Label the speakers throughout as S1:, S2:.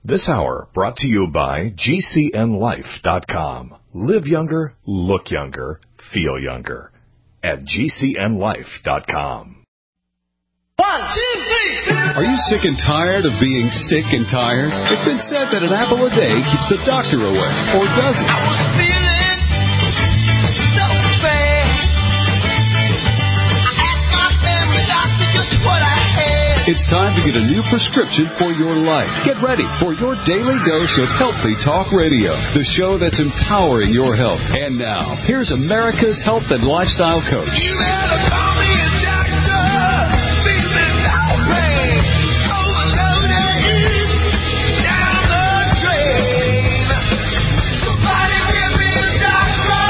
S1: This hour brought to you by GCNLife.com. Live younger, look younger, feel younger. At GCNLife.com.
S2: 1, 2, 3.
S3: Are you sick and tired of being sick and tired? It's been said that an apple a day keeps the doctor away, or does it?
S2: I was feeling so bad. I asked my family doctor just what I had.
S3: It's time to get a new prescription for your life. Get ready for your daily dose of Healthy Talk Radio, the show that's empowering your health. And now, here's America's health and lifestyle coach.
S2: You better call me a doctor. Feeling outraged, overloaded, down the drain. Somebody give me a doctor.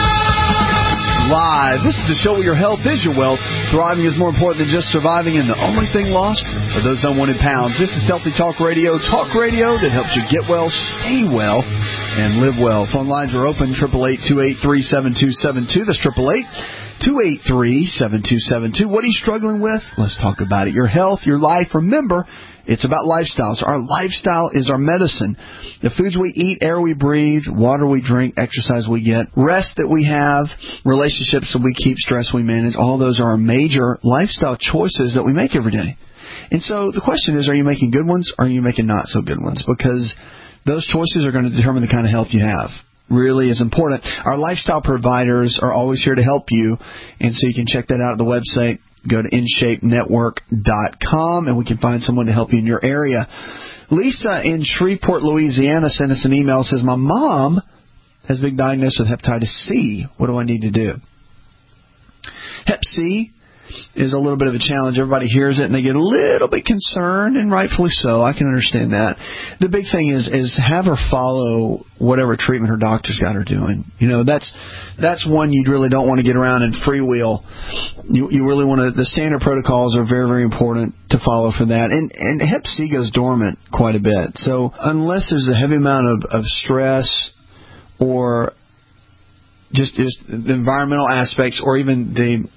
S4: Live. This is the show where your health is your wealth. Thriving is more important than just surviving, and the only thing lost are those unwanted pounds. This is Healthy Talk Radio that helps you get well, stay well, and live well. Phone lines are open, 888-283-7272. That's 888-283-7272. What are you struggling with? Let's talk about it. Your health, your life. Remember, it's about lifestyles. Our lifestyle is our medicine. The foods we eat, air we breathe, water we drink, exercise we get, rest that we have, relationships that we keep, stress we manage, all those are our major lifestyle choices that we make every day. And so the question is, are you making good ones or are you making not so good ones? Because those choices are going to determine the kind of health you have. Really is important. Our lifestyle providers are always here to help you, and so you can check that out at the website. Go to InShapeNetwork.com, and we can find someone to help you in your area. Lisa in Shreveport, Louisiana, sent us an email. Says, my mom has been diagnosed with hepatitis C. What do I need to do? Hep C is a little bit of a challenge. Everybody hears it, and they get a little bit concerned, and rightfully so. I can understand that. The big thing is have her follow whatever treatment her doctor's got her doing. You know, that's one you really don't want to get around and freewheel. You really want to. The standard protocols are very, very important to follow for that. And Hep C goes dormant quite a bit. So unless there's a heavy amount of stress or just the environmental aspects or even the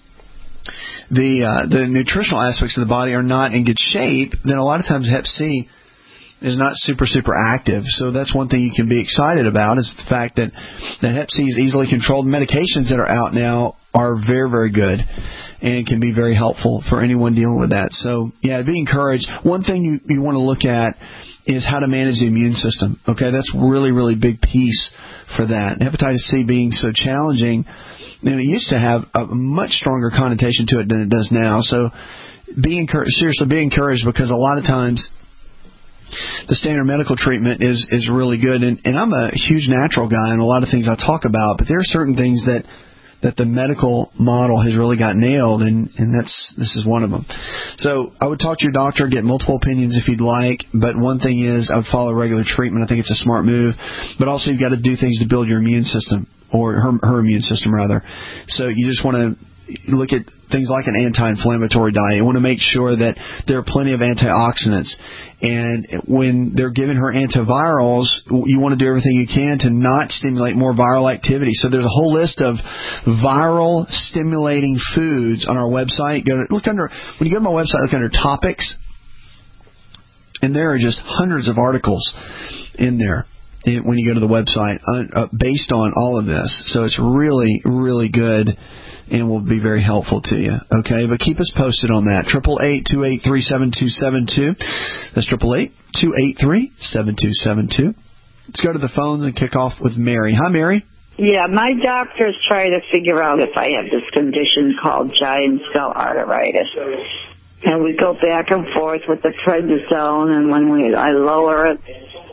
S4: nutritional aspects of the body are not in good shape, then a lot of times Hep C is not super active. So that's one thing you can be excited about is the fact that Hep C is easily controlled. Medications that are out now are very, very good and can be very helpful for anyone dealing with that. So, yeah, be encouraged. One thing you want to look at is how to manage the immune system. Okay, that's really, really big piece for that. And hepatitis C being so challenging, it used to have a much stronger connotation to it than it does now. So be encouraged because a lot of times the standard medical treatment is really good. And I'm a huge natural guy and a lot of things I talk about, but there are certain things that the medical model has really got nailed, and this is one of them. So I would talk to your doctor, get multiple opinions if you'd like, but one thing is I would follow regular treatment. I think it's a smart move. But also you've got to do things to build your immune system, or her immune system, rather. So you just want to look at things like an anti-inflammatory diet. You want to make sure that there are plenty of antioxidants. And when they're giving her antivirals, you want to do everything you can to not stimulate more viral activity. So there's a whole list of viral stimulating foods on our website. When you go to my website, look under topics, and there are just hundreds of articles in there when you go to the website based on all of this. So it's really, really good and will be very helpful to you. Okay, but keep us posted on that. 888-283-7272. That's 888-283-7272. Let's go to the phones and kick off with Mary. Hi, Mary.
S5: Yeah, my doctor's trying to figure out if I have this condition called giant cell arteritis. And we go back and forth with the prednisone, and when I lower it,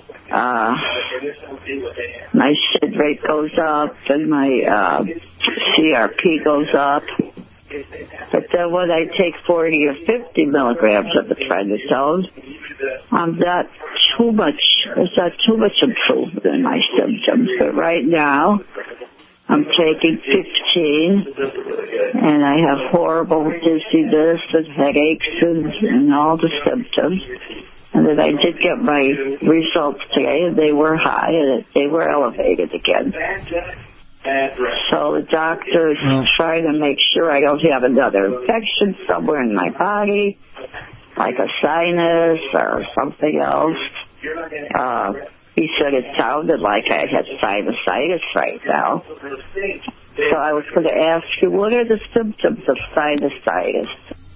S5: my SID rate goes up and my CRP goes up. But then when I take 40 or 50 milligrams of the prednisone, there's not too much improvement in my symptoms. But right now, I'm taking 15, and I have horrible dizziness and headaches and all the symptoms. And then I did get my results today, and they were high, and they were elevated again. So the doctor is trying to make sure I don't have another infection somewhere in my body, like a sinus or something else. He said it sounded like I had sinusitis right now. So I was going to ask you, what are the symptoms of sinusitis?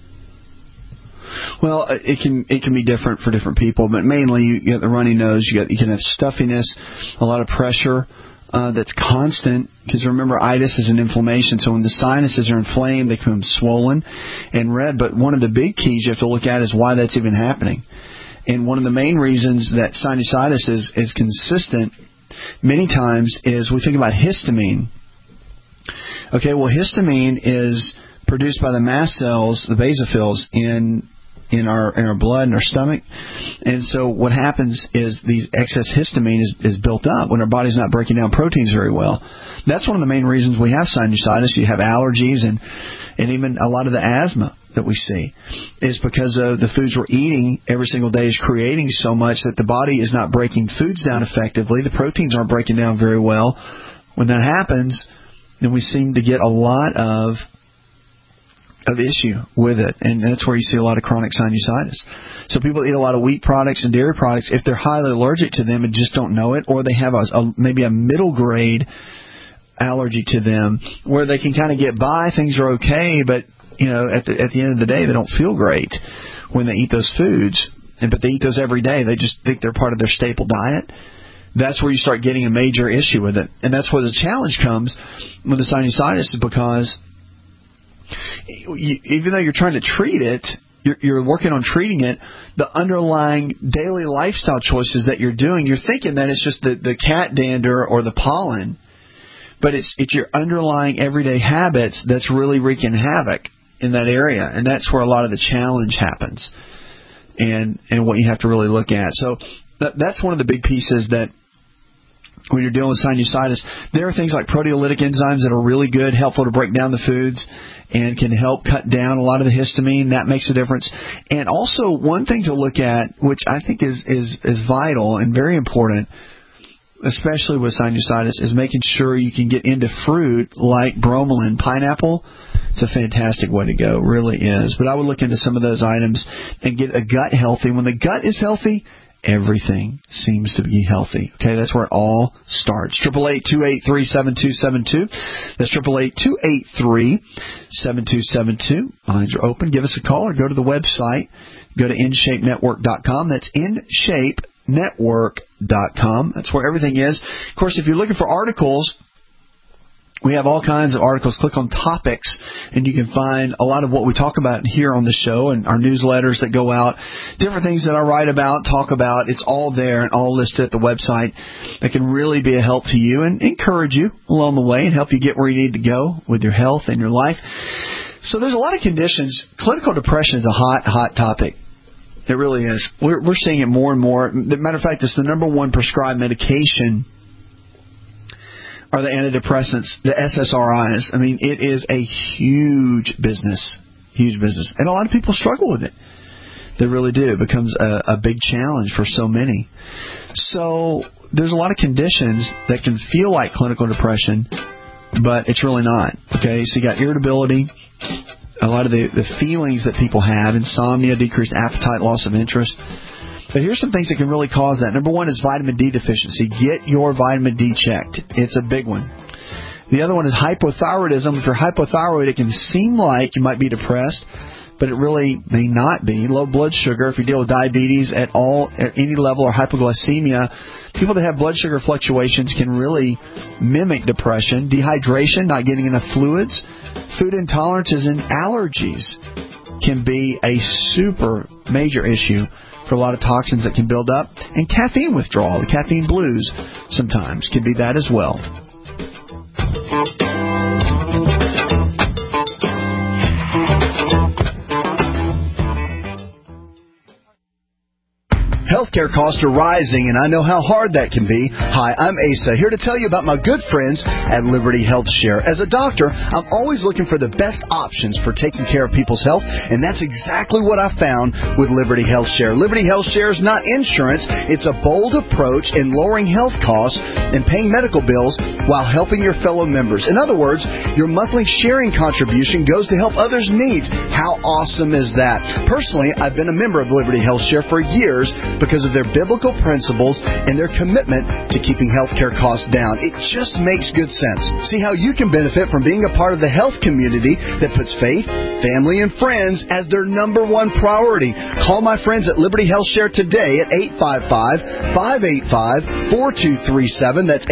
S4: Well, it can be different for different people, but mainly you get the runny nose, you can have stuffiness, a lot of pressure that's constant, because remember, itis is an inflammation, so when the sinuses are inflamed, they become swollen and red. But one of the big keys you have to look at is why that's even happening. And one of the main reasons that sinusitis is consistent many times is we think about histamine. Okay, well, histamine is produced by the mast cells, the basophils, in our blood and our stomach. And so what happens is these excess histamine is built up when our body's not breaking down proteins very well. That's one of the main reasons we have sinusitis. You have allergies and even a lot of the asthma that we see is because of the foods we're eating every single day is creating so much that the body is not breaking foods down effectively. The proteins aren't breaking down very well. When that happens, then we seem to get a lot of issue with it, and that's where you see a lot of chronic sinusitis. So people eat a lot of wheat products and dairy products. If they're highly allergic to them and just don't know it, or they have maybe a middle grade allergy to them where they can kind of get by, things are okay, but at the end of the day they don't feel great when they eat those foods, but they eat those every day. They just think they're part of their staple diet. That's where you start getting a major issue with it, and that's where the challenge comes with the sinusitis, is because even though you're trying to treat it, you're working on treating it, the underlying daily lifestyle choices that you're doing, you're thinking that it's just the cat dander or the pollen, but it's your underlying everyday habits that's really wreaking havoc in that area, and that's where a lot of the challenge happens, and what you have to really look at. So that's one of the big pieces that when you're dealing with sinusitis, there are things like proteolytic enzymes that are really good, helpful to break down the foods and can help cut down a lot of the histamine. That makes a difference. And also one thing to look at, which I think is vital and very important, especially with sinusitis, is making sure you can get into fruit like bromelain. Pineapple, it's a fantastic way to go, really is. But I would look into some of those items and get a gut healthy. When the gut is healthy, everything seems to be healthy. Okay, that's where it all starts. 888-283-7272. That's 888-283-7272. Lines are open. Give us a call or go to the website. Go to InShapeNetwork.com. That's InShapeNetwork.com. That's where everything is. Of course, if you're looking for articles, we have all kinds of articles. Click on topics, and you can find a lot of what we talk about here on the show and our newsletters that go out, different things that I write about, talk about. It's all there and all listed at the website that can really be a help to you and encourage you along the way and help you get where you need to go with your health and your life. So there's a lot of conditions. Clinical depression is a hot topic. It really is. We're seeing it more and more. As a matter of fact, it's the number one prescribed medication are the antidepressants, the SSRIs. I mean, it is a huge business. And a lot of people struggle with it. They really do. It becomes a big challenge for so many. So there's a lot of conditions that can feel like clinical depression, but it's really not. Okay, so you got irritability, a lot of the feelings that people have, insomnia, decreased appetite, loss of interest. But here's some things that can really cause that. Number one is vitamin D deficiency. Get your vitamin D checked. It's a big one. The other one is hypothyroidism. If you're hypothyroid, it can seem like you might be depressed, but it really may not be. Low blood sugar, if you deal with diabetes at any level, or hypoglycemia, people that have blood sugar fluctuations can really mimic depression. Dehydration, not getting enough fluids. Food intolerances and allergies can be a super major issue for a lot of toxins that can build up. And caffeine withdrawal, the caffeine blues sometimes can be that as well. Healthcare costs are rising, and I know how hard that can be. Hi, I'm Asa, here to tell you about my good friends at Liberty Health Share. As a doctor, I'm always looking for the best options for taking care of people's health, and that's exactly what I found with Liberty Health Share. Liberty Health Share is not insurance. It's a bold approach in lowering health costs and paying medical bills while helping your fellow members. In other words, your monthly sharing contribution goes to help others' needs. How awesome is that? Personally, I've been a member of Liberty Health Share for years because because of their biblical principles and their commitment to keeping healthcare costs down. It just makes good sense. See how you can benefit from being a part of the health community that puts faith, family, and friends as their number one priority. Call my friends at Liberty Health Share today at 855-585-4237. That's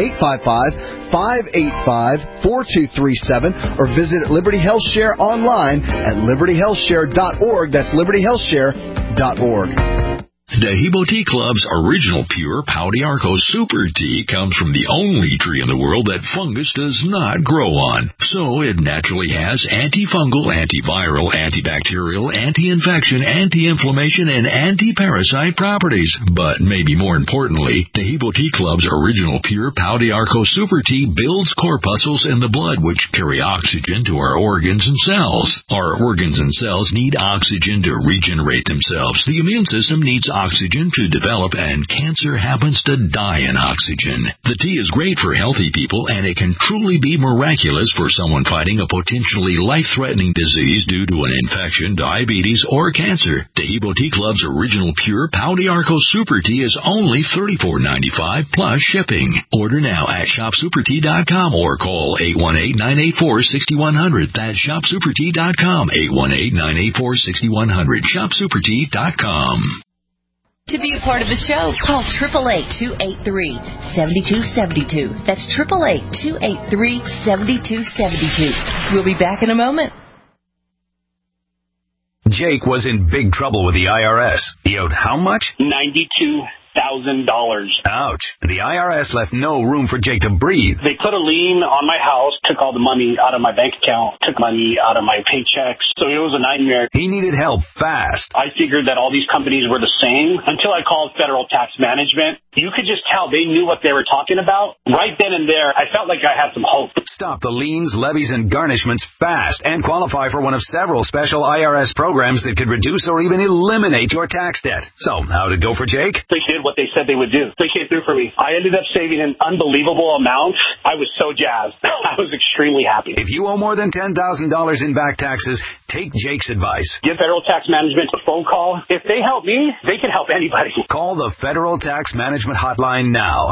S4: 855-585-4237. Or visit Liberty Health Share online at libertyhealthshare.org. That's libertyhealthshare.org.
S6: Dehibo Tea Club's original pure Pau d'Arco Super Tea comes from the only tree in the world that fungus does not grow on. So it naturally has antifungal, antiviral, antibacterial, anti-infection, anti-inflammation, and anti-parasite properties. But maybe more importantly, Dehibo Tea Club's original pure Pau d'Arco Super Tea builds corpuscles in the blood which carry oxygen to our organs and cells. Our organs and cells need oxygen to regenerate themselves. The immune system needs oxygen to develop, and cancer happens to die in oxygen. The tea is great for healthy people, and it can truly be miraculous for someone fighting a potentially life-threatening disease due to an infection, diabetes, or cancer. Dehibo Tea Club's original pure Pau d'Arco Super Tea is only $34.95 plus shipping. Order now at shopsupertea.com or call 818-984-6100. That's shopsupertea.com, 818-984-6100, shopsupertea.com.
S7: To be a part of the show, call 888-283-7272. That's 888-283-7272. We'll be back in a moment.
S8: Jake was in big trouble with the IRS. He owed how much?
S9: $92,000.
S8: Ouch. The IRS left no room for Jake to breathe.
S9: They put a lien on my house, took all the money out of my bank account, took money out of my paychecks. So it was a nightmare.
S8: He needed help fast.
S9: I figured that all these companies were the same until I called Federal Tax Management. You could just tell they knew what they were talking about. Right then and there, I felt like I had some hope.
S8: Stop the liens, levies, and garnishments fast and qualify for one of several special IRS programs that could reduce or even eliminate your tax debt. So, how'd it go for Jake?
S9: They did what they said they would do. They came through for me. I ended up saving an unbelievable amount. I was so jazzed. I was extremely happy.
S8: If you owe more than $10,000 in back taxes, take Jake's advice.
S9: Give Federal Tax Management a phone call. If they help me, they can help anybody.
S8: Call the Federal Tax Management Hotline now.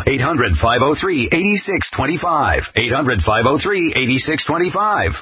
S8: 800-503-8625. 800-503-8625.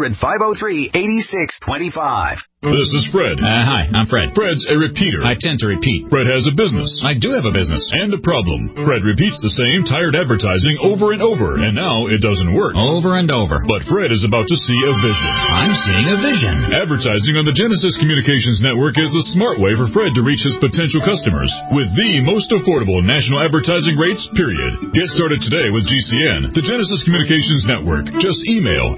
S8: 800-503-8625.
S10: This is Fred.
S11: Hi, I'm Fred.
S10: Fred's a repeater.
S11: I tend to repeat.
S10: Fred has a business.
S11: I do have a business.
S10: And a problem. Fred repeats the same tired advertising over and over, and now it doesn't work.
S11: Over and over.
S10: But Fred is about to see a vision.
S11: I'm seeing a vision.
S10: Advertising on the Genesis Communications Network is the smart way for Fred to reach his potential customers with the most affordable national advertising rates, period. Get started today with GCN, the Genesis Communications Network. Just email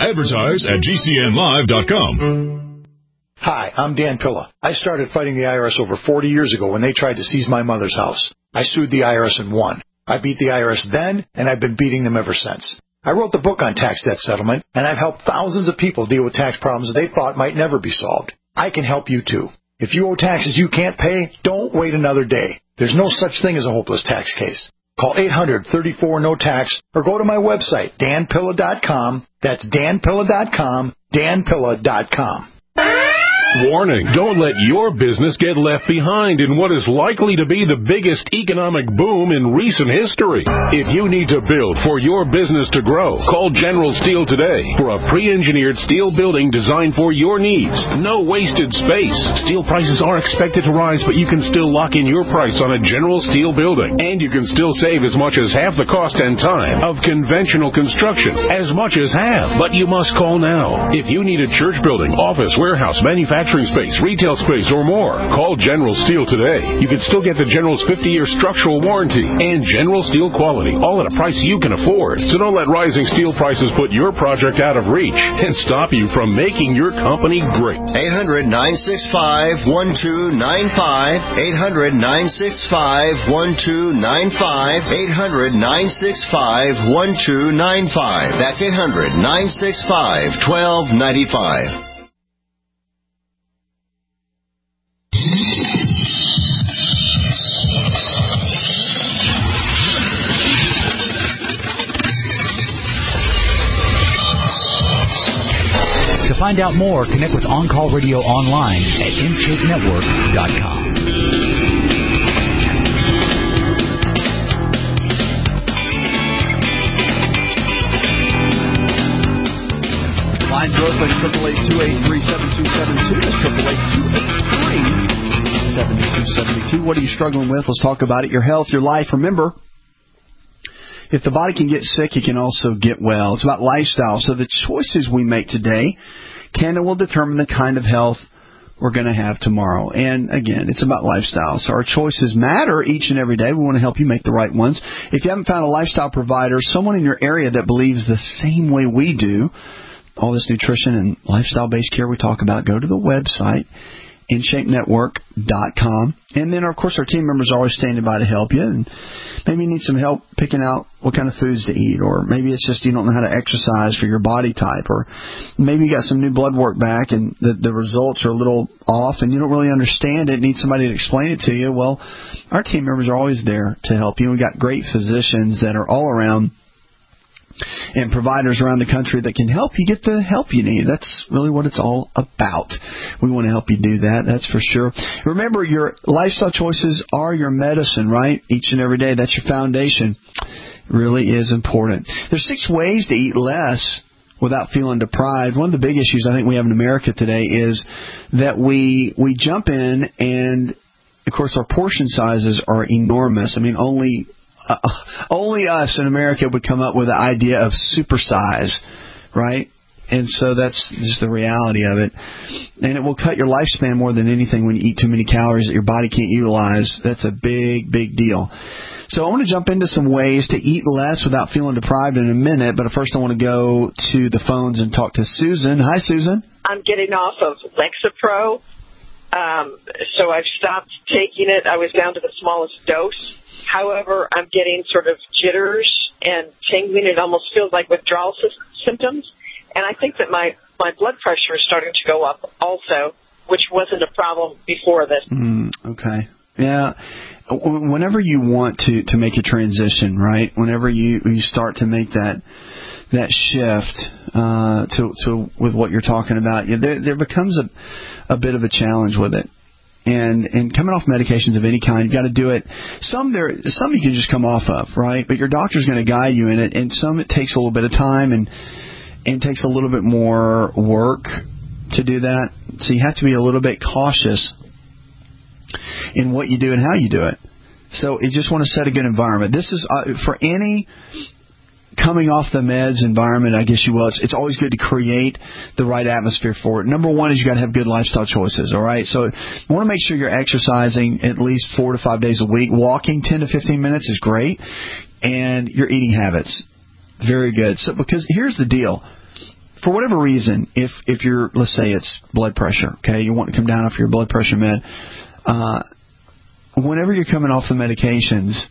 S10: advertise@gcnlive.com.
S12: Hi, I'm Dan Pilla. I started fighting the IRS over 40 years ago when they tried to seize my mother's house. I sued the IRS and won. I beat the IRS then, and I've been beating them ever since. I wrote the book on tax debt settlement, and I've helped thousands of people deal with tax problems they thought might never be solved. I can help you too. If you owe taxes you can't pay, don't wait another day. There's no such thing as a hopeless tax case. Call 800-34-NO-TAX or go to my website, danpilla.com. That's danpilla.com, danpilla.com.
S13: Warning, don't let your business get left behind in what is likely to be the biggest economic boom in recent history. If you need to build for your business to grow, call General Steel today for a pre-engineered steel building designed for your needs. No wasted space. Steel prices are expected to rise, but you can still lock in your price on a General Steel building. And you can still save as much as half the cost and time of conventional construction. As much as half. But you must call now. If you need a church building, office, warehouse, manufacturing space, retail space, or more, call General Steel today. You can still get the General's 50-year structural warranty and General Steel quality, all at a price you can afford. So don't let rising steel prices put your project out of reach and stop you from making your company great.
S14: 800-965-1295. 800-965-1295. 800-965-1295. That's 800-965-1295.
S15: To find out more, connect with On Call Radio online at InShapeNetwork.com.
S4: quick, 888-283-7272. That's 888-283-7272. What are you struggling with? Let's talk about it. Your health, your life. Remember, if the body can get sick, it can also get well. It's about lifestyle. So the choices we make today can and will determine the kind of health we're going to have tomorrow. And again, it's about lifestyle. So our choices matter each and every day. We want to help you make the right ones. If you haven't found a lifestyle provider, someone in your area that believes the same way we do, all this nutrition and lifestyle-based care we talk about, go to the website, InShapeNetwork.com. And then, of course, our team members are always standing by to help you. And maybe you need some help picking out what kind of foods to eat. Or maybe it's just you don't know how to exercise for your body type. Or maybe you got some new blood work back and the results are a little off and you don't really understand it, need somebody to explain it to you. Well, our team members are always there to help you. We've got great physicians that are all around and providers around the country that can help you get the help you need. That's really what it's all about. We want to help you do that, that's for sure. Remember, your lifestyle choices are your medicine, right? Each and every day. That's your foundation. It really is important. There's 6 ways to eat less without feeling deprived. One of the big issues I think we have in America today is that we jump in and, of course, our portion sizes are enormous. I mean, only us in America would come up with the idea of supersize, right? And so that's just the reality of it. And it will cut your lifespan more than anything when you eat too many calories that your body can't utilize. That's a big, big deal. So I want to jump into some ways to eat less without feeling deprived in a minute. But first I want to go to the phones and talk to Susan. Hi, Susan.
S16: I'm getting off of Lexapro. So I've stopped taking it. I was down to the smallest dose. However, I'm getting sort of jitters and tingling. It almost feels like withdrawal symptoms. And I think that my blood pressure is starting to go up also, which wasn't a problem before this.
S4: Okay. Yeah. Whenever you want to make a transition, right, whenever you start to make that shift to with what you're talking about, there becomes a bit of a challenge with it. And coming off medications of any kind, you've got to do it. Some you can just come off of, right? But your doctor's going to guide you in it. And some it takes a little bit of time and takes a little bit more work to do that. So you have to be a little bit cautious in what you do and how you do it. So you just want to set a good environment. This is for any coming off the meds environment, I guess you will. It's always good to create the right atmosphere for it. Number one is you got to have good lifestyle choices, all right? So you want to make sure you're exercising at least 4 to 5 days a week. Walking 10 to 15 minutes is great. And your eating habits, very good. So because here's the deal. For whatever reason, if you're, let's say it's blood pressure, okay, you want to come down off your blood pressure med, whenever you're coming off the medications,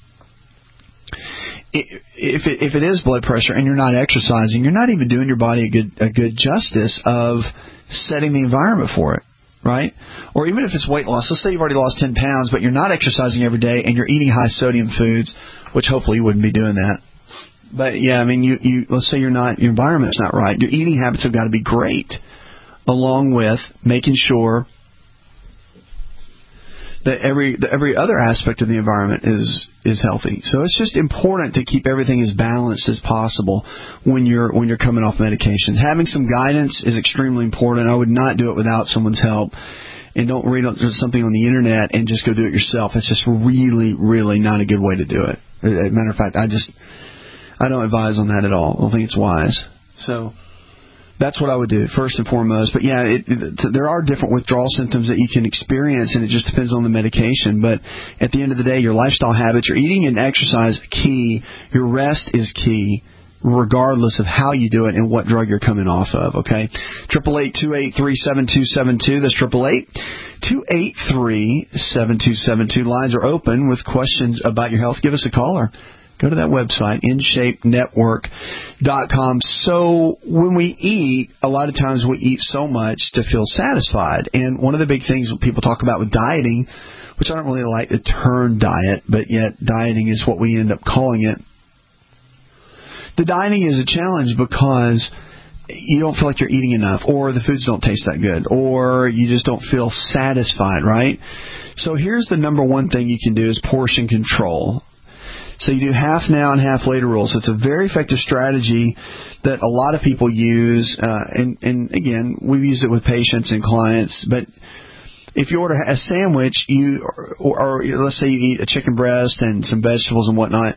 S4: if it is blood pressure and you're not exercising, you're not even doing your body a good justice of setting the environment for it, right? Or even if it's weight loss, let's say you've already lost 10 pounds, but you're not exercising every day and you're eating high sodium foods, which hopefully you wouldn't be doing that. But yeah, I mean, you let's say your environment's not right. Your eating habits have got to be great, along with making sure that every other aspect of the environment is healthy. So it's just important to keep everything as balanced as possible when you're coming off medications. Having some guidance is extremely important. I would not do it without someone's help. And don't read something on the internet and just go do it yourself. It's just really, really not a good way to do it. As a matter of fact, I don't advise on that at all. I don't think it's wise. So that's what I would do, first and foremost. But, yeah, there are different withdrawal symptoms that you can experience, and it just depends on the medication. But at the end of the day, your lifestyle habits, your eating and exercise, key. Your rest is key, regardless of how you do it and what drug you're coming off of, okay? 888-283-7272. That's 888-283-7272. Lines are open with questions about your health. Give us a call or go to that website, InShapeNetwork.com. So when we eat, a lot of times we eat so much to feel satisfied. And one of the big things people talk about with dieting, which I don't really like the term diet, but yet dieting is what we end up calling it. The dieting is a challenge because you don't feel like you're eating enough, or the foods don't taste that good, or you just don't feel satisfied, right? So here's the number one thing you can do is portion control. So you do half now and half later rules. So it's a very effective strategy that a lot of people use. And again, we've used it with patients and clients. But if you order a sandwich, or let's say you eat a chicken breast and some vegetables and whatnot,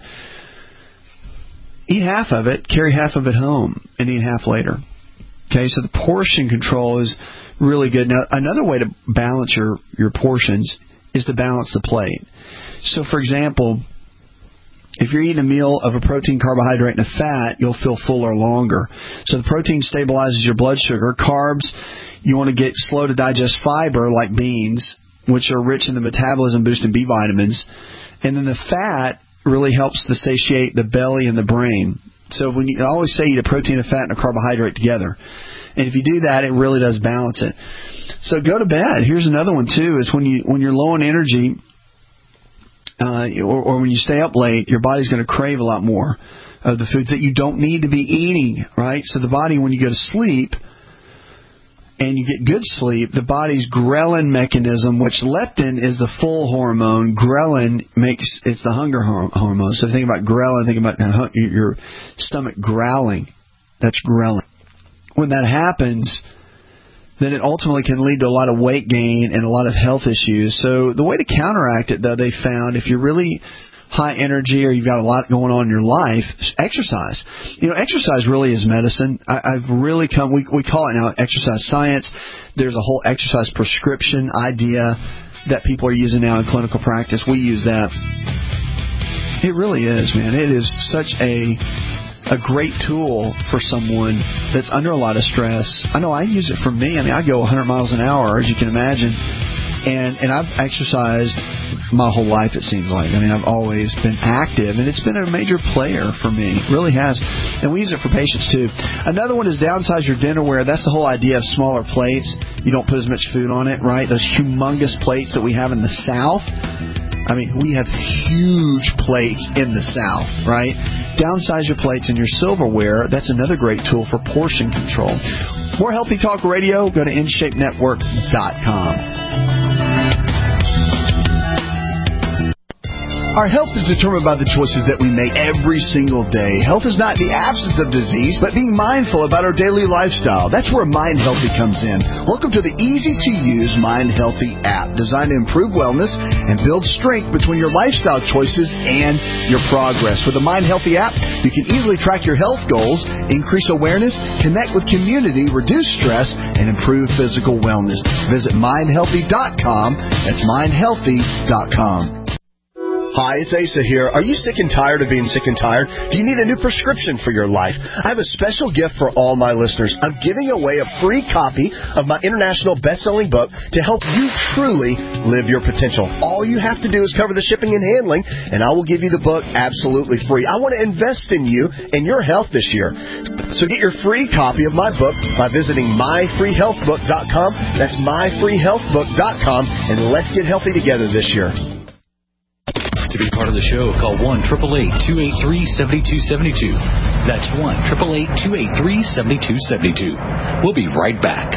S4: eat half of it, carry half of it home, and eat half later. Okay, so the portion control is really good. Now, another way to balance your portions is to balance the plate. So, for example, if you're eating a meal of a protein, carbohydrate, and a fat, you'll feel fuller longer. So the protein stabilizes your blood sugar. Carbs, you want to get slow to digest fiber like beans, which are rich in the metabolism boosting B vitamins. And then the fat really helps to satiate the belly and the brain. So I always say eat a protein, a fat, and a carbohydrate together. And if you do that, it really does balance it. So go to bed. Here's another one, too, is when you're low on energy, or when you stay up late, your body's going to crave a lot more of the foods that you don't need to be eating, right? So the body, when you go to sleep and you get good sleep, the body's ghrelin mechanism, which leptin is the full hormone, ghrelin it's the hunger hormone. So think about ghrelin, think about your stomach growling. That's ghrelin. When that happens, then it ultimately can lead to a lot of weight gain and a lot of health issues. So the way to counteract it, though, they found, if you're really high energy or you've got a lot going on in your life, exercise. Exercise really is medicine. I've really come, we call it now exercise science. There's a whole exercise prescription idea that people are using now in clinical practice. We use that. It really is, man. It is such a great tool for someone that's under a lot of stress. I know I use it for me. I go 100 miles an hour, as you can imagine. And I've exercised my whole life, it seems like. I've always been active, and it's been a major player for me. It really has. And we use it for patients, too. Another one is downsize your dinnerware. That's the whole idea of smaller plates. You don't put as much food on it, right? Those humongous plates that we have in the South. We have huge plates in the South, right? Downsize your plates and your silverware. That's another great tool for portion control. More Healthy Talk Radio. Go to InShapeNetwork.com. Our health is determined by the choices that we make every single day. Health is not the absence of disease, but being mindful about our daily lifestyle. That's where Mind Healthy comes in. Welcome to the easy-to-use Mind Healthy app, designed to improve wellness and build strength between your lifestyle choices and your progress. With the Mind Healthy app, you can easily track your health goals, increase awareness, connect with community, reduce stress, and improve physical wellness. Visit MindHealthy.com. That's MindHealthy.com. Hi, it's Asa here. Are you sick and tired of being sick and tired? Do you need a new prescription for your life? I have a special gift for all my listeners. I'm giving away a free copy of my international best-selling book to help you truly live your potential. All you have to do is cover the shipping and handling, and I will give you the book absolutely free. I want to invest in you and your health this year. So get your free copy of my book by visiting myfreehealthbook.com. That's myfreehealthbook.com, and let's get healthy together this year.
S15: To be part of the show, call 1-888-283-7272. That's 1-888-283-7272. We'll be right back.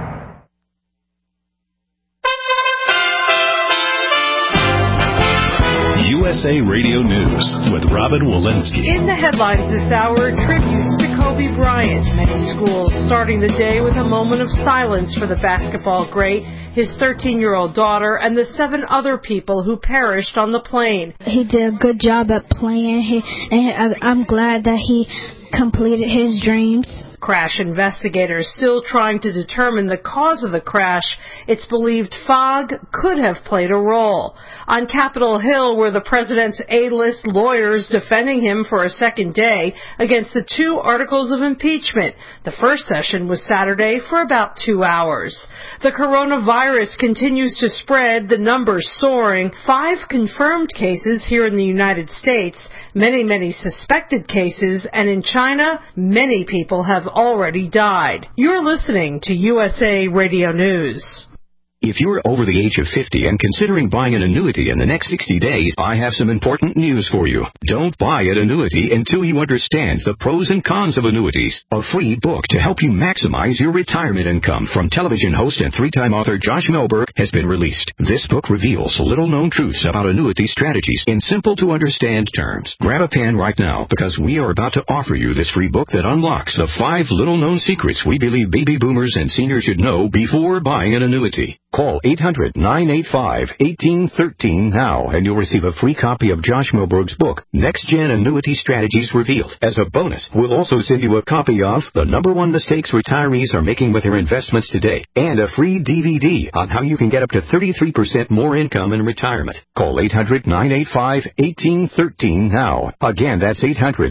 S1: USA Radio News with Robin Walensky.
S17: In the headlines this hour, tributes to Kobe Bryant. Many schools starting the day with a moment of silence for the basketball great, his 13-year-old daughter, and the 7 other people who perished on the plane.
S18: He did a good job at playing, and I'm glad that he completed his dreams.
S17: Crash investigators still trying to determine the cause of the crash. It's believed fog could have played a role. On Capitol Hill were the president's A-list lawyers defending him for a second day against the 2 articles of impeachment. The first session was Saturday for about 2 hours. The coronavirus continues to spread, the numbers soaring. 5 confirmed cases here in the United States, many suspected cases, and in China, many people have already died. You're listening to USA Radio News.
S19: If you're over the age of 50 and considering buying an annuity in the next 60 days, I have some important news for you. Don't buy an annuity until you understand the pros and cons of annuities. A free book to help you maximize your retirement income from television host and 3-time author Josh Melberg has been released. This book reveals little-known truths about annuity strategies in simple-to-understand terms. Grab a pen right now because we are about to offer you this free book that unlocks the 5 little-known secrets we believe baby boomers and seniors should know before buying an annuity. Call 800-985-1813 now, and you'll receive a free copy of Josh Melberg's book, Next Gen Annuity Strategies Revealed. As a bonus, we'll also send you a copy of The #1 Mistakes Retirees Are Making with Their Investments Today, and a free DVD on how you can get up to 33% more income in retirement. Call 800-985-1813 now. Again, that's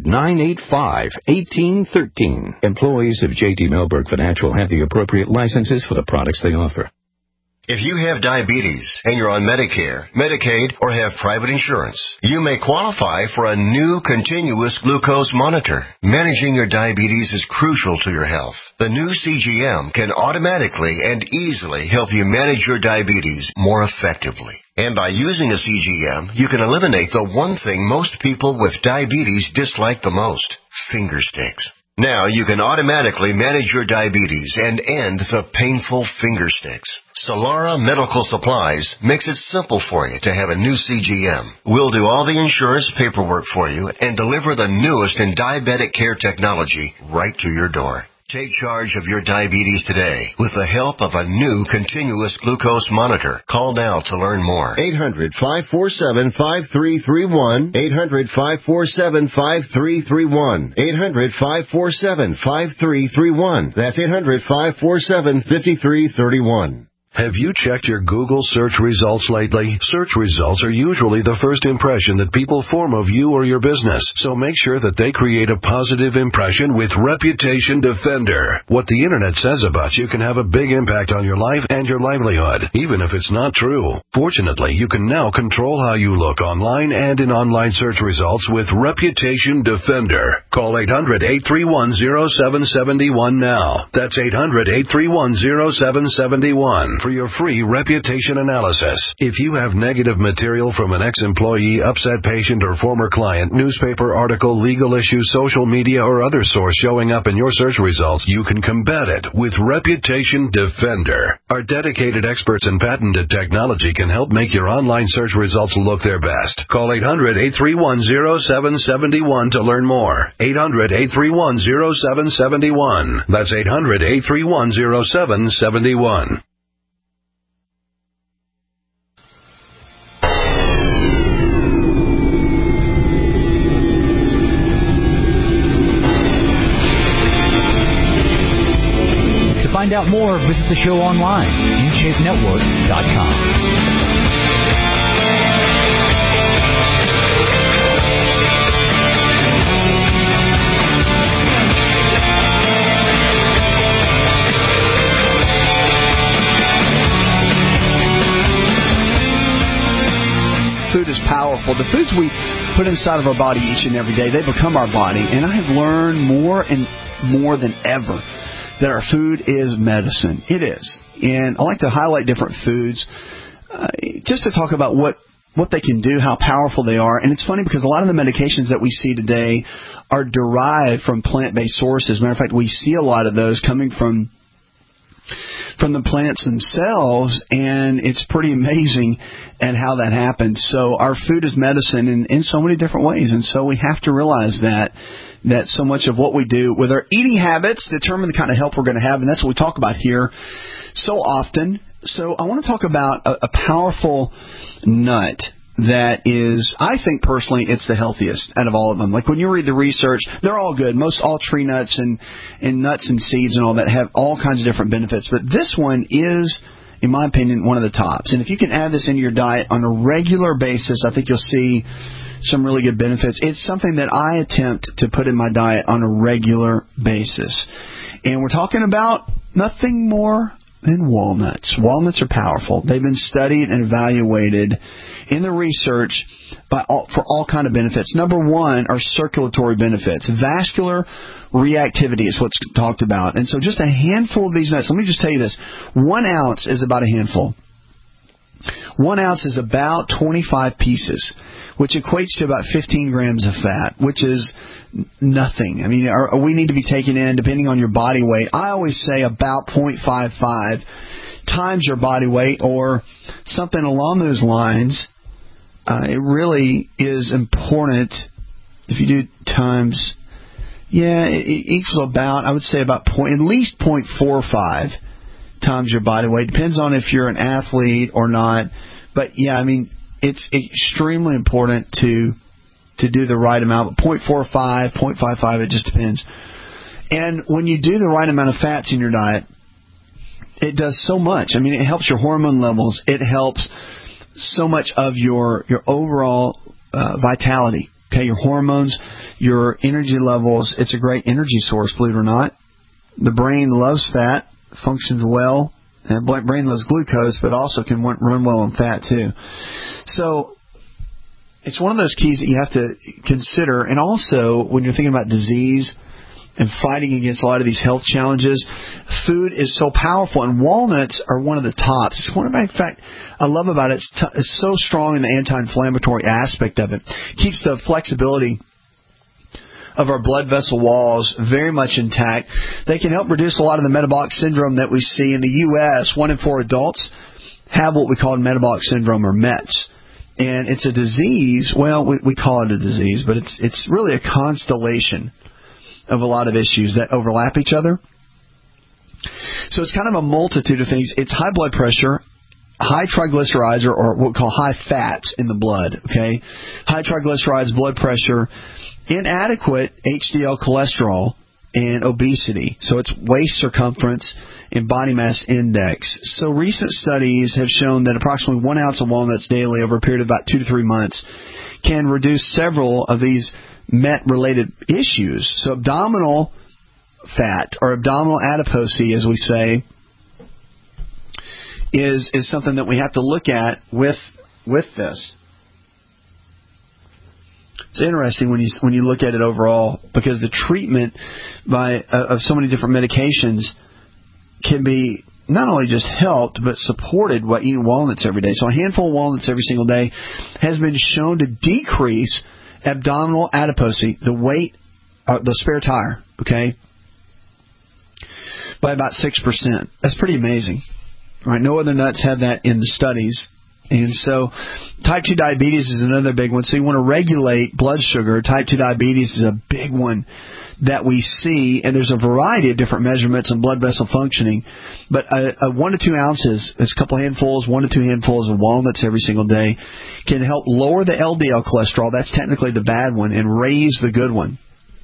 S19: 800-985-1813. Employees of J.D. Melberg Financial have the appropriate licenses for the products they offer.
S14: If you have diabetes and you're on Medicare, Medicaid, or have private insurance, you may qualify for a new continuous glucose monitor. Managing your diabetes is crucial to your health. The new CGM can automatically and easily help you manage your diabetes more effectively. And by using a CGM, you can eliminate the one thing most people with diabetes dislike the most: finger sticks. Now you can automatically manage your diabetes and end the painful finger sticks. Solara Medical Supplies makes it simple for you to have a new CGM. We'll do all the insurance paperwork for you and deliver the newest in diabetic care technology right to your door. Take charge of your diabetes today with the help of a new continuous glucose monitor. Call now to learn more. 800-547-5331. 800-547-5331. 800-547-5331. That's 800-547-5331.
S20: Have you checked your Google search results lately? Search results are usually the first impression that people form of you or your business, so make sure that they create a positive impression with Reputation Defender. What the internet says about you can have a big impact on your life and your livelihood, even if it's not true. Fortunately, you can now control how you look online and in online search results with Reputation Defender. Call 800-831-0771 now. That's 800-831-0771. For your free reputation analysis. If you have negative material from an ex-employee, upset patient, or former client, newspaper article, legal issue, social media, or other source showing up in your search results, you can combat it with Reputation Defender. Our dedicated experts in patented technology can help make your online search results look their best. Call 800-831-0771 to learn more. 800-831-0771. That's 800-831-0771.
S11: To find out more, visit the show online, InShapeNetwork.com.
S4: Food is powerful. The foods we put inside of our body each and every day, they become our body. And I have learned more and more than ever that our food is medicine. It is. And I like to highlight different foods just to talk about what they can do, how powerful they are. And it's funny because a lot of the medications that we see today are derived from plant-based sources. Matter of fact, we see a lot of those coming from the plants themselves, and it's pretty amazing at how that happens. So our food is medicine in so many different ways, and so we have to realize that so much of what we do with our eating habits determine the kind of health we're going to have, and that's what we talk about here so often. So I want to talk about a powerful nut that is, I think personally, it's the healthiest out of all of them. Like when you read the research, they're all good. All tree nuts and nuts and seeds and all that have all kinds of different benefits. But this one is, in my opinion, one of the tops. And if you can add this into your diet on a regular basis, I think you'll see some really good benefits. It's something that I attempt to put in my diet on a regular basis. And we're talking about nothing more than walnuts. Walnuts are powerful. They've been studied and evaluated in the research for all kind of benefits. Number one are circulatory benefits. Vascular reactivity is what's talked about. And so just a handful of these nuts. Let me just tell you this. 1 ounce is about a handful. 1 ounce is about 25 pieces, which equates to about 15 grams of fat, which is nothing. I mean, we need to be taking in, depending on your body weight, I always say about 0.55 times your body weight or something along those lines. It really is important if you do times, it equals about, I would say about at least 0.45 times your body weight. Depends on if you're an athlete or not. But, it's extremely important to do the right amount. But 0.45, 0.55, it just depends. And when you do the right amount of fats in your diet, it does so much. I mean, it helps your hormone levels. It helps so much of your overall vitality. Okay, your hormones, your energy levels. It's a great energy source, believe it or not. The brain loves fat, functions well. And the brain loves glucose, but also can run well on fat too. So it's one of those keys that you have to consider. And also, when you're thinking about disease and fighting against a lot of these health challenges, food is so powerful, and walnuts are one of the tops. It's one of my, in fact, I love about it. It's so strong in the anti-inflammatory aspect of it. Keeps the flexibility of our blood vessel walls very much intact. They can help reduce a lot of the metabolic syndrome that we see in the U.S. 1 in 4 adults have what we call metabolic syndrome, or METS. And it's a disease. Well, we call it a disease, but it's really a constellation of a lot of issues that overlap each other. So it's kind of a multitude of things. It's high blood pressure, high triglycerides, or what we call high fats in the blood. Okay, high triglycerides, blood pressure, inadequate HDL cholesterol, and obesity. So it's waist circumference and body mass index. So recent studies have shown that approximately 1 ounce of walnuts daily over a period of about 2 to 3 months can reduce several of these MET-related issues. So abdominal fat, or abdominal adiposity, as we say, is something that we have to look at with this. It's interesting when you look at it overall, because the treatment of so many different medications can be not only just helped, but supported by eating walnuts every day. So a handful of walnuts every single day has been shown to decrease abdominal adiposity, the weight, the spare tire, okay, by about 6%. That's pretty amazing. Right? No other nuts have that in the studies. And so type 2 diabetes is another big one. So you want to regulate blood sugar. Type 2 diabetes is a big one that we see, and there's a variety of different measurements on blood vessel functioning. But 1 to 2 ounces, it's a couple handfuls, 1 to 2 handfuls of walnuts every single day, can help lower the LDL cholesterol. That's technically the bad one, and raise the good one.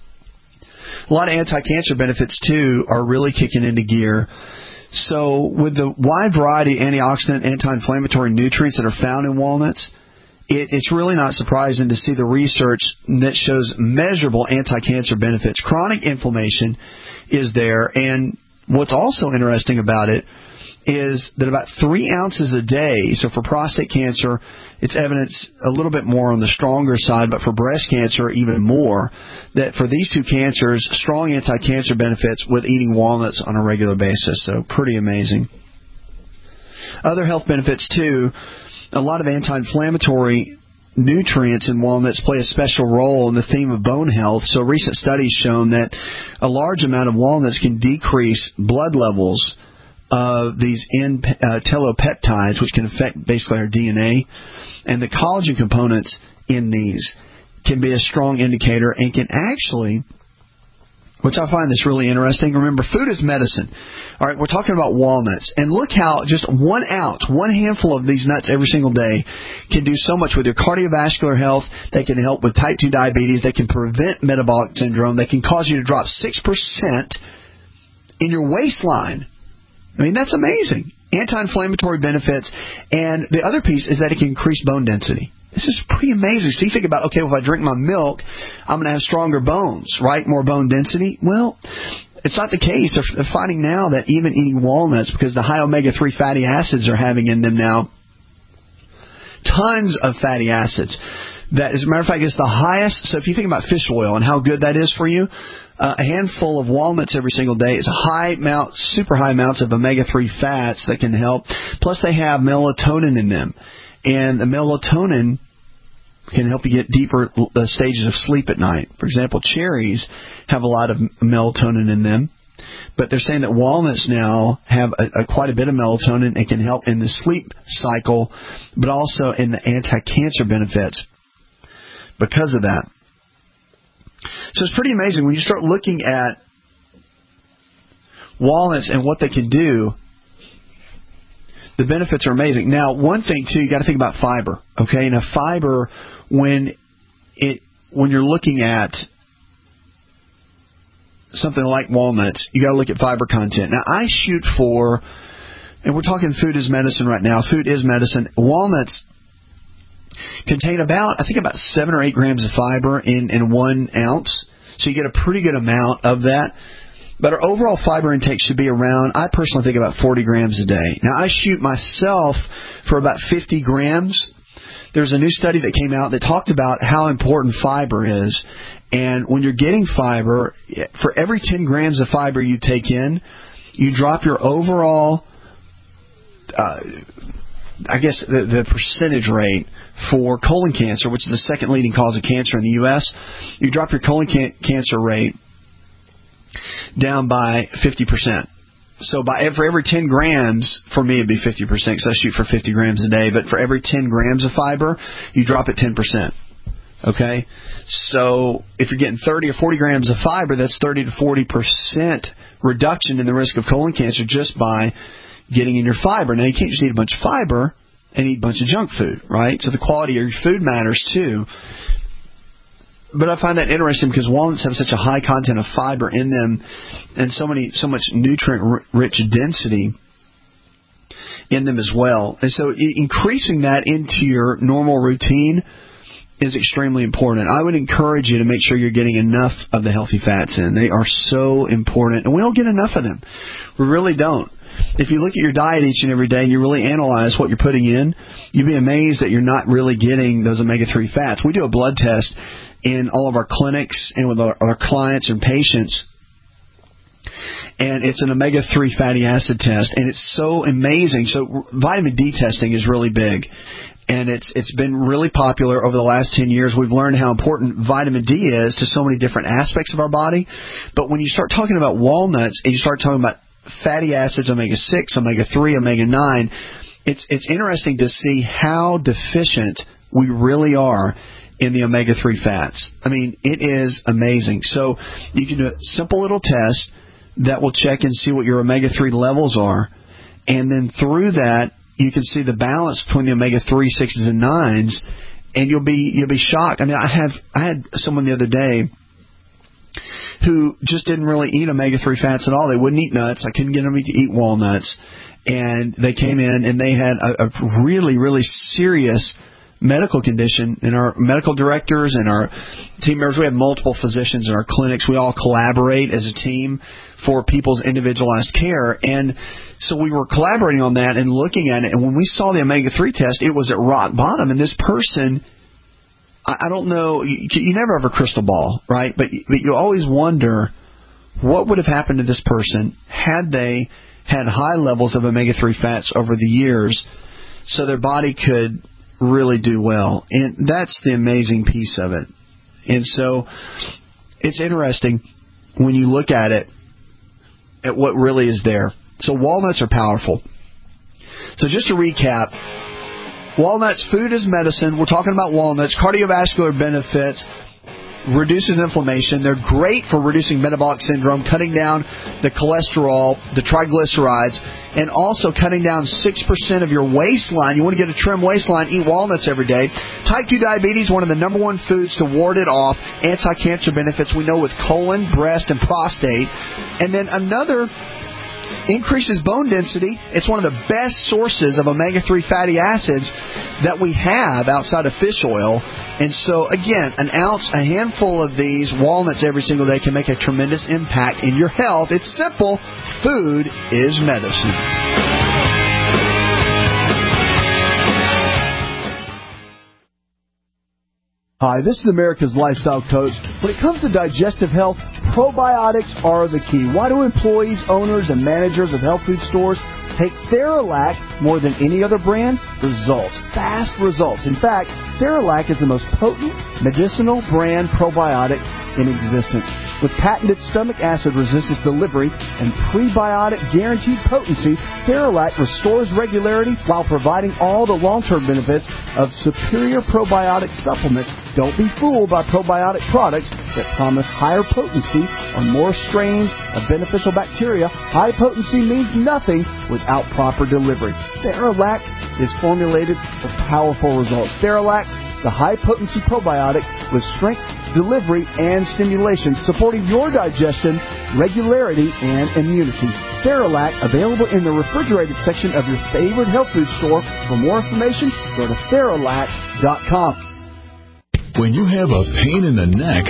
S4: A lot of anti-cancer benefits, too, are really kicking into gear. So with the wide variety of antioxidant, anti-inflammatory nutrients that are found in walnuts, it's really not surprising to see the research that shows measurable anti-cancer benefits. Chronic inflammation is there, and what's also interesting about it is that about 3 ounces a day, so for prostate cancer, it's evidence a little bit more on the stronger side, but for breast cancer, even more, that for these two cancers, strong anti-cancer benefits with eating walnuts on a regular basis. So pretty amazing. Other health benefits, too. A lot of anti-inflammatory nutrients in walnuts play a special role in the theme of bone health. So recent studies shown that a large amount of walnuts can decrease blood levels of these telopeptides, which can affect basically our DNA. And the collagen components in these can be a strong indicator and can actually, which I find this really interesting. Remember, food is medicine. All right, we're talking about walnuts. And look how just 1 ounce, one handful of these nuts every single day can do so much with your cardiovascular health. They can help with type 2 diabetes. They can prevent metabolic syndrome. They can cause you to drop 6% in your waistline. I mean, that's amazing. Anti-inflammatory benefits. And the other piece is that it can increase bone density. This is pretty amazing. So you think about, okay, well, if I drink my milk, I'm going to have stronger bones, right? More bone density. Well, it's not the case. They're finding now that even eating walnuts, because the high omega-3 fatty acids are having in them now tons of fatty acids. That, as a matter of fact, is the highest. So if you think about fish oil and how good that is for you, a handful of walnuts every single day is super high amounts of omega-3 fats that can help. Plus, they have melatonin in them. And the melatonin can help you get deeper stages of sleep at night. For example, cherries have a lot of melatonin in them. But they're saying that walnuts now have quite a bit of melatonin and can help in the sleep cycle, but also in the anti-cancer benefits because of that. So it's pretty amazing when you start looking at walnuts and what they can do. The benefits are amazing. Now, one thing too, you got to think about fiber. Okay, now fiber, when you're looking at something like walnuts, you got to look at fiber content. Now, I shoot for, and we're talking food is medicine right now. Food is medicine. Walnuts contain about 7 or 8 grams of fiber in 1 ounce. So you get a pretty good amount of that. But our overall fiber intake should be around, I personally think, about 40 grams a day. Now, I shoot myself for about 50 grams. There's a new study that came out that talked about how important fiber is. And when you're getting fiber, for every 10 grams of fiber you take in, you drop your overall, the percentage rate for colon cancer, which is the second leading cause of cancer in the U.S., you drop your colon cancer rate down by 50%. So for every 10 grams, for me it'd be 50%, because I shoot for 50 grams a day, but for every 10 grams of fiber, you drop it 10%. Okay? So if you're getting 30 or 40 grams of fiber, that's 30 to 40% reduction in the risk of colon cancer just by getting in your fiber. Now, you can't just eat a bunch of fiber and eat a bunch of junk food, right? So the quality of your food matters too. But I find that interesting because walnuts have such a high content of fiber in them and so much nutrient-rich density in them as well. And so increasing that into your normal routine is extremely important. I would encourage you to make sure you're getting enough of the healthy fats in. They are so important, and we don't get enough of them. We really don't. If you look at your diet each and every day and you really analyze what you're putting in, you'd be amazed that you're not really getting those omega-3 fats. We do a blood test in all of our clinics and with our clients and patients, and it's an omega-3 fatty acid test, and it's so amazing. So vitamin D testing is really big, and it's been really popular over the last 10 years. We've learned how important vitamin D is to so many different aspects of our body. But when you start talking about walnuts and you start talking about fatty acids, omega-6, omega-3, omega-9, it's interesting to see how deficient we really are in the omega-3 fats. I mean, it is amazing. So you can do a simple little test that will check and see what your omega-3 levels are. And then through that, you can see the balance between the omega-3, 6s, and 9s, and you'll be shocked. I mean, I had someone the other day who just didn't really eat omega-3 fats at all. They wouldn't eat nuts. I couldn't get them to eat walnuts. And they came in and they had a really, really serious medical condition. And our medical directors and our team members, we have multiple physicians in our clinics. We all collaborate as a team for people's individualized care. And so we were collaborating on that and looking at it. And when we saw the omega-3 test, it was at rock bottom. And this person, I don't know, you never have a crystal ball, right? But you always wonder what would have happened to this person had they had high levels of omega-3 fats over the years so their body could really do well. And that's the amazing piece of it. And so it's interesting when you look at it, at what really is there. So walnuts are powerful. So just to recap, walnuts, food is medicine. We're talking about walnuts. Cardiovascular benefits, reduces inflammation. They're great for reducing metabolic syndrome, cutting down the cholesterol, the triglycerides, and also cutting down 6% of your waistline. You want to get a trim waistline, eat walnuts every day. Type 2 diabetes, one of the number one foods to ward it off. Anti-cancer benefits we know with colon, breast, and prostate. And then another increases bone density. It's one of the best sources of omega-3 fatty acids that we have outside of fish oil. And so, again, an ounce, a handful of these walnuts every single day can make a tremendous impact in your health. It's simple. Food is medicine.
S21: Hi, this is America's Lifestyle Coach. When it comes to digestive health, probiotics are the key. Why do employees, owners, and managers of health food stores take Theralac more than any other brand? Results. Fast results. In fact, Theralac is the most potent medicinal brand probiotic in existence. With patented stomach acid resistance delivery and prebiotic guaranteed potency, Theralac restores regularity while providing all the long-term benefits of superior probiotic supplements. Don't be fooled by probiotic products that promise higher potency or more strains of beneficial bacteria. High potency means nothing without proper delivery. Theralac is formulated for powerful results. Theralac, the high-potency probiotic with strength, delivery, and stimulation, supporting your digestion, regularity, and immunity. Theralac, available in the refrigerated section of your favorite health food store. For more information, go to Theralac.com.
S10: When you have a pain in the neck,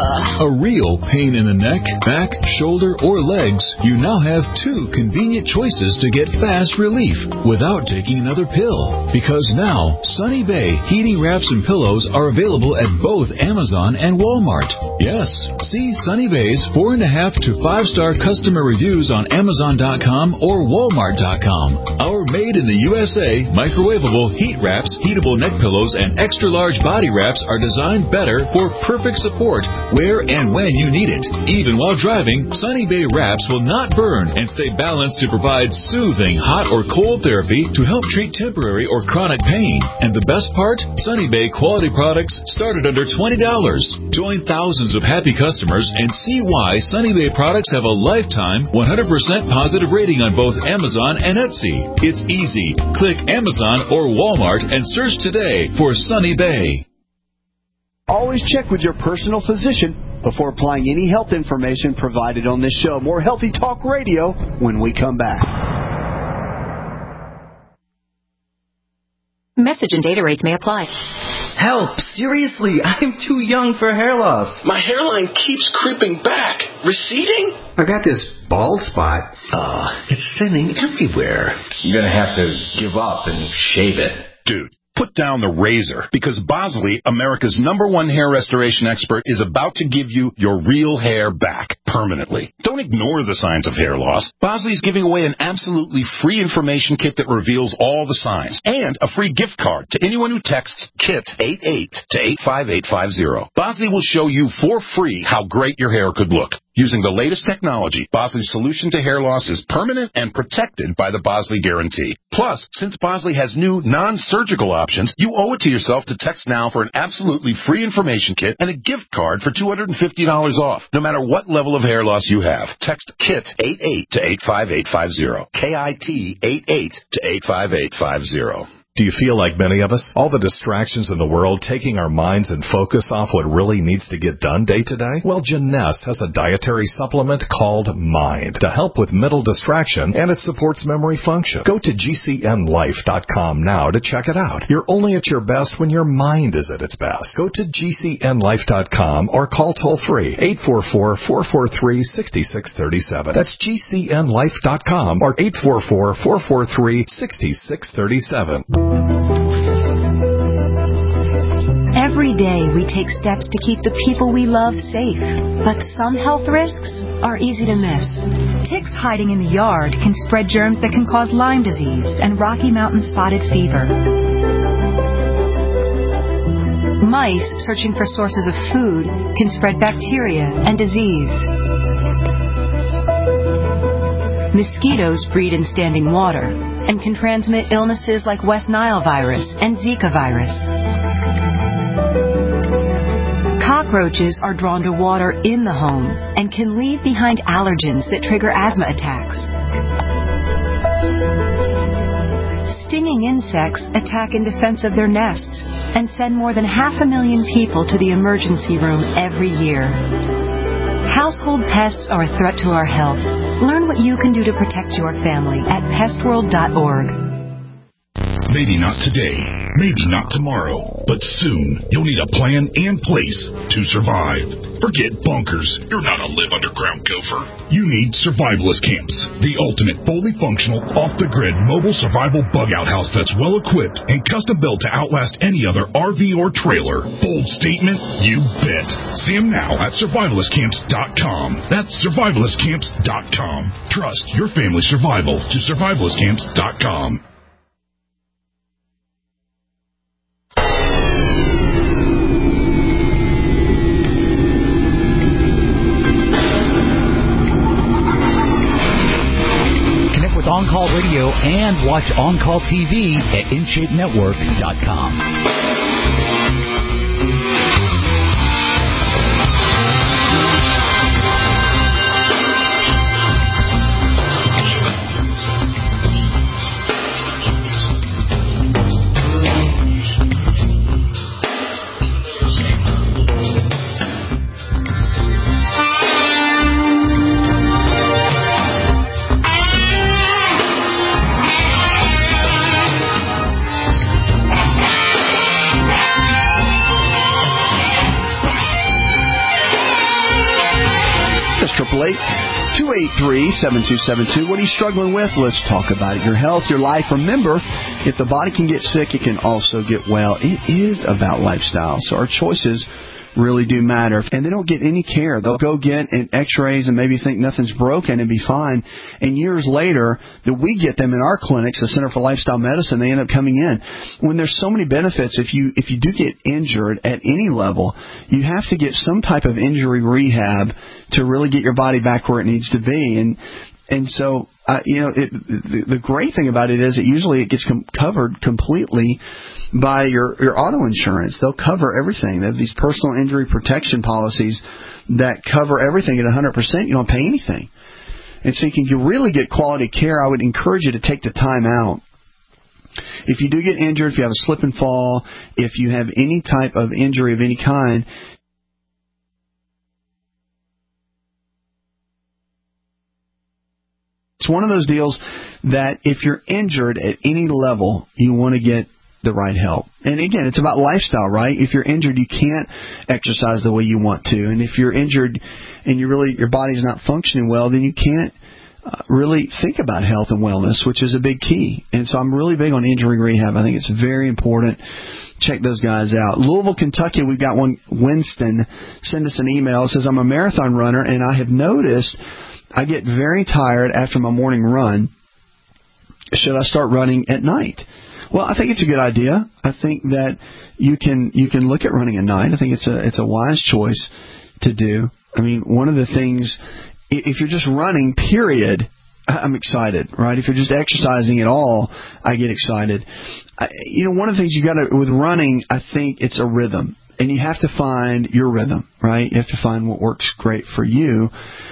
S10: a real pain in the neck, back, shoulder, or legs, you now have two convenient choices to get fast relief without taking another pill. Because now, Sunny Bay heating wraps and pillows are available at both Amazon and Walmart. Yes, see Sunny Bay's 4.5 to 5-star customer reviews on Amazon.com or Walmart.com. Our made in the USA microwavable heat wraps, heatable neck pillows, and extra large body wraps are designed better for perfect support where and when you need it. Even while driving, Sunny Bay wraps will not burn and stay balanced to provide soothing hot or cold therapy to help treat temporary or chronic pain. And the best part? Sunny Bay quality products start at under $20. Join thousands of happy customers and see why Sunny Bay products have a lifetime 100% positive rating on both Amazon and Etsy. It's easy. Click Amazon or Walmart and search today for Sunny Bay.
S21: Always check with your personal physician before applying any health information provided on this show. More Healthy Talk Radio when we come back.
S22: Message and data rates may apply.
S23: Help! Seriously, I'm too young for hair loss.
S24: My hairline keeps creeping back. Receding?
S23: I got this bald spot. It's thinning everywhere.
S25: You're gonna have to give up and shave it.
S26: Dude. Put down the razor, because Bosley, America's #1 hair restoration expert, is about to give you your real hair back permanently. Don't ignore the signs of hair loss. Bosley's giving away an absolutely free information kit that reveals all the signs, and a free gift card to anyone who texts KIT88 to 85850. Bosley will show you for free how great your hair could look. Using the latest technology, Bosley's solution to hair loss is permanent and protected by the Bosley Guarantee. Plus, since Bosley has new non-surgical options, you owe it to yourself to text now for an absolutely free information kit and a gift card for $250 off, no matter what level of hair loss you have. Text KIT88 to 85850. KIT88 to 85850.
S1: Do you feel like many of us? All the distractions in the world taking our minds and focus off what really needs to get done day to day? Well, Jeunesse has a dietary supplement called Mind to help with mental distraction, and it supports memory function. Go to GCNLife.com now to check it out. You're only at your best when your mind is at its best. Go to GCNLife.com or call toll-free 844-443-6637. That's GCNLife.com or 844-443-6637.
S27: Every day we take steps to keep the people we love safe, but some health risks are easy to miss. Ticks hiding in the yard can spread germs that can cause Lyme disease and Rocky Mountain spotted fever. Mice searching for sources of food can spread bacteria and disease. Mosquitoes breed in standing water and can transmit illnesses like West Nile virus and Zika virus. Cockroaches are drawn to water in the home and can leave behind allergens that trigger asthma attacks. Stinging insects attack in defense of their nests and send more than 500,000 people to the emergency room every year. Household pests are a threat to our health. Learn what you can do to protect your family at pestworld.org.
S10: Maybe not today, maybe not tomorrow, but soon you'll need a plan and place to survive. Forget bunkers. You're not a live underground gopher. You need Survivalist Camps, the ultimate fully functional, off-the-grid mobile survival bug-out house that's well-equipped and custom-built to outlast any other RV or trailer. Bold statement? You bet. See them now at survivalistcamps.com. That's survivalistcamps.com. Trust your family's survival to survivalistcamps.com.
S11: On Call Radio and watch On Call TV at InShapeNetwork.com.
S21: That's 888-283-7272. What are you struggling with? Let's talk about it. Your health, your life. Remember, if the body can get sick, it can also get well. It is about lifestyle. So our choices really do matter. And they don't get any care. They'll go get x-rays and maybe think nothing's broken and be fine. And years later, that we get them in our clinics, the Center for Lifestyle Medicine, they end up coming in. When there's so many benefits, if you do get injured at any level, you have to get some type of injury rehab to really get your body back where it needs to be. And so, the great thing about it is that usually it gets covered completely by your auto insurance. They'll cover everything. They have these personal injury protection policies that cover everything at 100%. You don't pay anything. And so you can really get quality care. I would encourage you to take the time out. If you do get injured, if you have a slip and fall, if you have any type of injury of any kind, it's one of those deals that if you're injured at any level, you want to get the right help. And again, it's about lifestyle, right? If you're injured, you can't exercise the way you want to. And if you're injured and your body's not functioning well, then you can't really think about health and wellness, which is a big key. And so I'm really big on injury rehab. I think it's very important. Check those guys out. Louisville, Kentucky, we've got one. Winston send us an email. It says, I'm a marathon runner, and I have noticed I get very tired after my morning run. Should I start running at night? Well, I think it's a good idea. I think that you can look at running at night. I think it's a wise choice to do. I mean, one of the things, if you're just running, period, I'm excited, right? If you're just exercising at all, I get excited. One of the things you got to, with running, I think it's a rhythm, and you have to find your rhythm, right? You have to find what works great for you.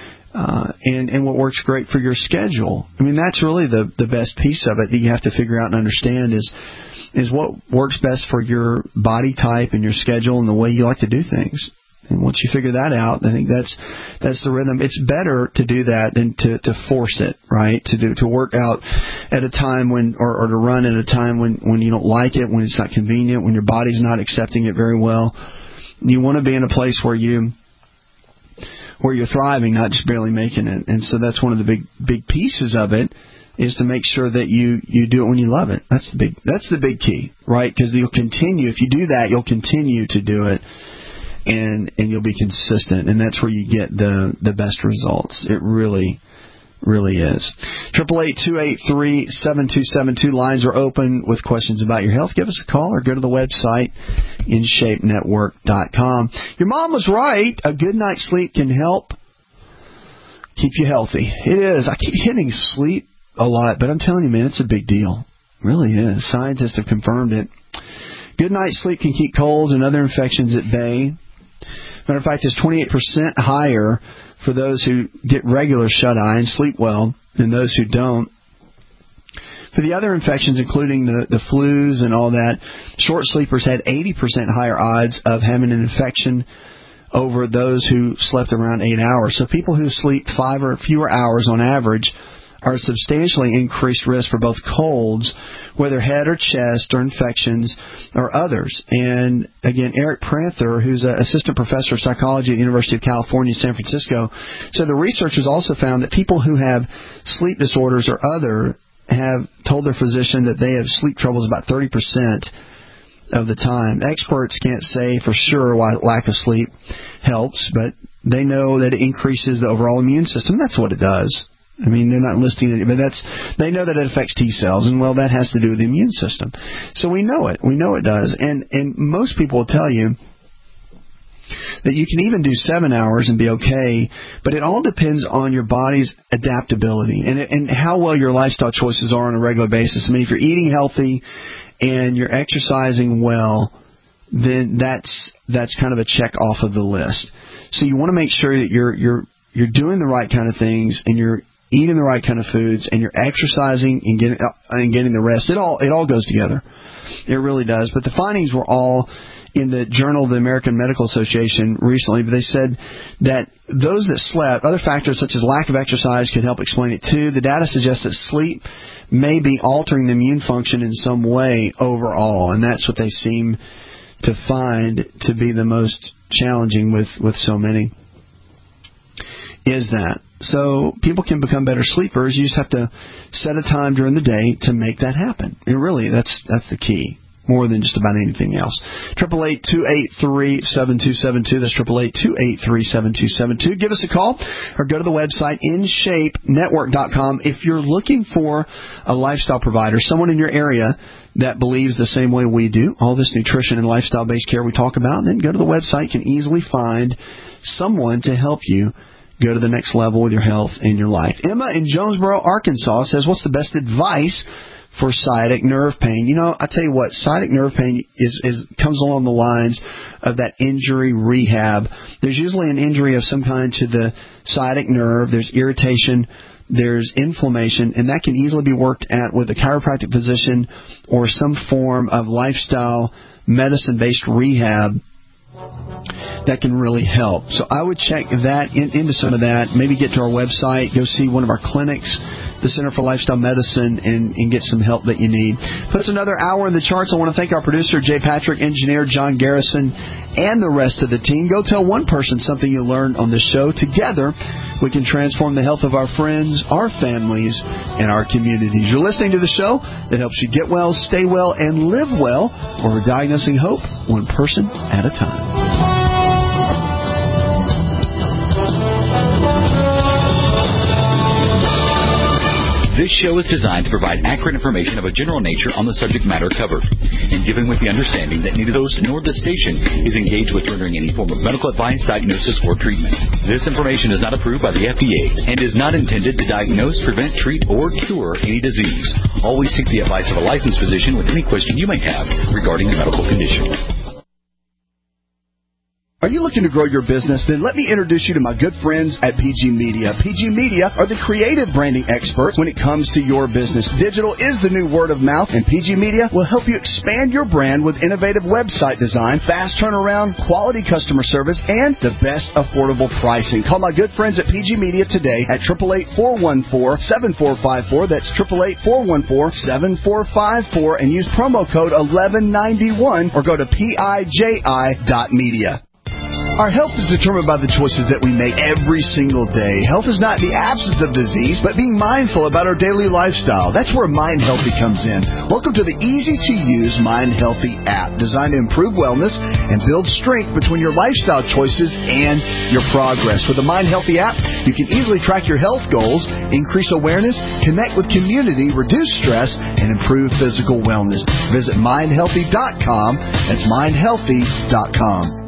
S21: And what works great for your schedule. I mean, that's really the best piece of it that you have to figure out and understand is what works best for your body type and your schedule and the way you like to do things. And once you figure that out, I think that's the rhythm. It's better to do that than to force it, right? To work out at a time when, or to run at a time when you don't like it, when it's not convenient, when your body's not accepting it very well. You want to be in a place where you're thriving, not just barely making it. And so that's one of the big pieces of it, is to make sure that you do it when you love it. That's the big key, right? Because you'll continue. If you do that, you'll continue to do it, and you'll be consistent. And that's where you get the best results. It really, really is. 888-283-7272. Lines are open with questions about your health. Give us a call or go to the website, InShapeNetwork.com. Your mom was right. A good night's sleep can help keep you healthy. It is. I keep hitting sleep a lot, but I'm telling you, man, it's a big deal. It really is. Scientists have confirmed it. Good night's sleep can keep colds and other infections at bay. Matter of fact, it's 28% higher for those who get regular shut-eye and sleep well than those who don't. For the other infections, including the flus and all that, short sleepers had 80% higher odds of having an infection
S4: over those who slept around 8 hours. So people who sleep 5 or fewer hours on average are substantially increased risk for both colds, whether head or chest or infections or others. And again, Eric Prather, who's an assistant professor of psychology at the University of California, San Francisco, said the researchers also found that people who have sleep disorders or other have told their physician that they have sleep troubles about 30% of the time. Experts can't say for sure why lack of sleep helps, but they know that it increases the overall immune system. That's what it does. I mean, they're not listing it, but they know that it affects T cells, and well, that has to do with the immune system. So we know it. We know it does. And most people will tell you that you can even do 7 hours and be okay, but it all depends on your body's adaptability and how well your lifestyle choices are on a regular basis. I mean, if you're eating healthy and you're exercising well, then that's kind of a check off of the list. So you want to make sure that you're doing the right kind of things and you're eating the right kind of foods and you're exercising and getting the rest. It all goes together. It really does. But the findings were all in the Journal of the American Medical Association recently, but they said that those that slept, other factors such as lack of exercise could help explain it too. The data suggests that sleep may be altering the immune function in some way overall, and that's what they seem to find to be the most challenging with so many, is that. So people can become better sleepers. You just have to set a time during the day to make that happen. And really, that's the key, more than just about anything else. 888-283-7272. That's 888-283-7272. Give us a call or go to the website InShapeNetwork.com. If you're looking for a lifestyle provider, someone in your area that believes the same way we do, all this nutrition and lifestyle-based care we talk about, then go to the website. You can easily find someone to help you go to the next level with your health and your life. Emma in Jonesboro, Arkansas says, what's the best advice for sciatic nerve pain? You know, I tell you what, sciatic nerve pain comes along the lines of that injury rehab. There's usually an injury of some kind to the sciatic nerve. There's irritation. There's inflammation, and that can easily be worked at with a chiropractic physician or some form of lifestyle medicine-based rehab that can really help. So I would check that into some of that. Maybe get to our website, go see one of our clinics, the Center for Lifestyle Medicine, and get some help that you need. Puts another hour in the charts. I want to thank our producer, Jay Patrick, engineer John Garrison, and the rest of the team. Go tell one person something you learned on this show. Together, we can transform the health of our friends, our families, and our communities. You're listening to the show that helps you get well, stay well, and live well, where we're diagnosing hope one person at a time.
S11: This show is designed to provide accurate information of a general nature on the subject matter covered, and given with the understanding that neither the host nor the station is engaged with rendering any form of medical advice, diagnosis, or treatment. This information is not approved by the FDA and is not intended to diagnose, prevent, treat, or cure any disease. Always seek the advice of a licensed physician with any question you may have regarding a medical condition.
S21: Are you looking to grow your business? Then let me introduce you to my good friends at PG Media. PG Media are the creative branding experts when it comes to your business. Digital is the new word of mouth, and PG Media will help you expand your brand with innovative website design, fast turnaround, quality customer service, and the best affordable pricing. Call my good friends at PG Media today at 888-414-7454. That's 888-414-7454, and use promo code 1191 or go to PIJI.media. Our health is determined by the choices that we make every single day. Health is not the absence of disease, but being mindful about our daily lifestyle. That's where Mind Healthy comes in. Welcome to the easy-to-use Mind Healthy app, designed to improve wellness and build strength between your lifestyle choices and your progress. With the Mind Healthy app, you can easily track your health goals, increase awareness, connect with community, reduce stress, and improve physical wellness. Visit mindhealthy.com. That's mindhealthy.com.